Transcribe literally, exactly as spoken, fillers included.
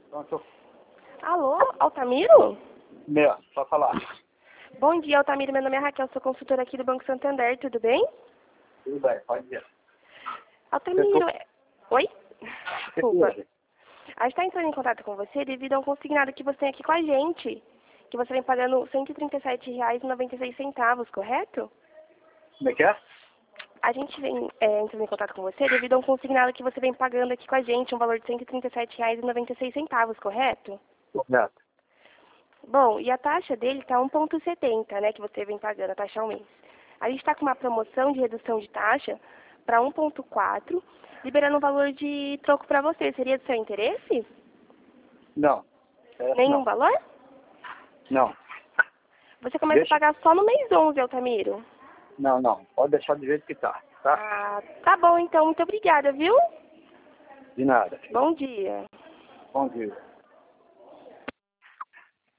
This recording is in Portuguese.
Pronto. Alô, Altamiro? Meu, só falar. Bom dia, Altamiro. Meu nome é Raquel, sou consultora aqui do Banco Santander, tudo bem? Tudo bem, pode ir. Altamiro, é... Oi? Desculpa. Que A gente está entrando em contato com você devido a um consignado que você tem aqui com a gente, que você vem pagando cento e trinta e sete reais e noventa e seis centavos, correto? Como é que é? A gente vem é, entrando em contato com você devido a um consignado que você vem pagando aqui com a gente, um valor de cento e trinta e sete reais e noventa e seis centavos, correto? Correto. Bom, e a taxa dele está um vírgula setenta, né, que você vem pagando, a taxa ao mês. A gente está com uma promoção de redução de taxa para um vírgula quatro, liberando um valor de troco para você. Seria do seu interesse? Não. É, Nenhum não. valor? Não. Você começa Deixa. a pagar só no mês onze, Altamiro. Não, não. Pode deixar do jeito que tá, tá? Ah, tá bom então. Muito obrigada, viu? De nada. Bom dia. Bom dia.